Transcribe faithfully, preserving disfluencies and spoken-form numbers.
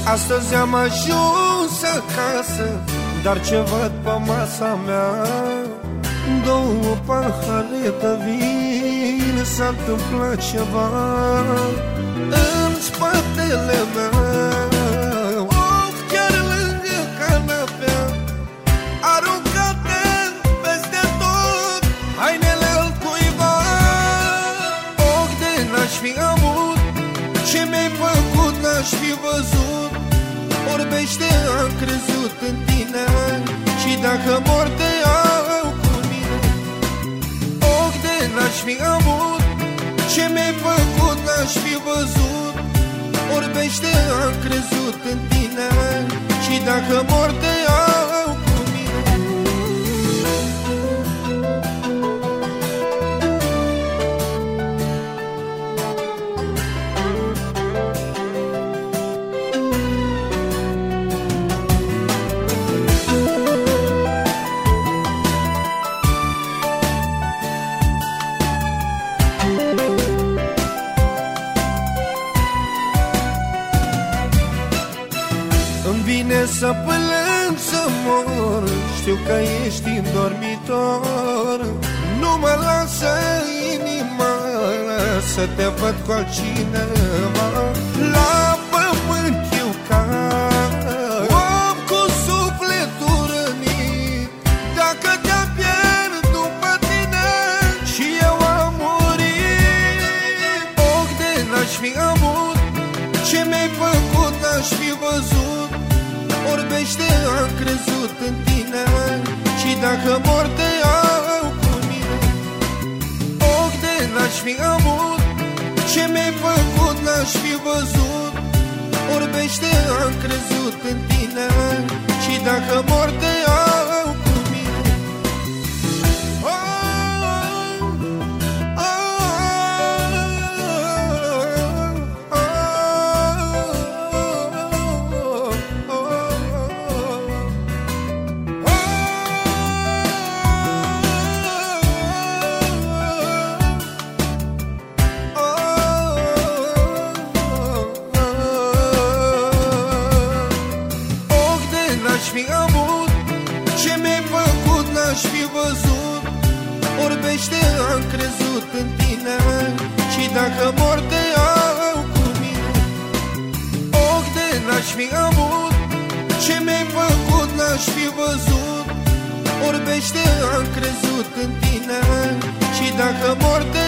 Astăzi am ajuns acasă, dar ce văd pe masa mea? Două pahare de vin, s-a întâmplat ceva în spatele meu, of, chiar lângă canapea, aruncate peste tot hainele cuiva. Och, de n-aș fi avut ce mi-ai făcut, n-aș fi văzut. Orbește, am crezut în tine și dacă mor te iau cu mine. Och, de n-aș fi avut ce mi-ai făcut, n-aș fi văzut. Orbește, am crezut în tine și dacă mor te iau cu mine. Îmi vine să plâng, să mor, știu că ești în dormitor. Nu mă lasă inima să te văd cu altcineva. La pământ eu cad, om cu sufletul rănit. Dacă te-a pierd după tine și eu am murit. Och, de n-aș fi avut ce mi-ai făcut, n-aș fi văzut. Orbește, am crezut în tine și dacă mor te iau cu mine. Och, de n-aș fi avut ce mi-ai făcut, n-aș fi văzut. Orbește, am crezut în tine și dacă mor te iau cu mine. Oh, oh, n-aș fi avut ce mi-ai făcut, n-aș fi văzut. Orbește, am crezut în tine și dacă mor te iau cu mine. Och, de n-aș fi avut ce mi-ai făcut, n-aș fi văzut. Orbește, am crezut în tine și dacă mor te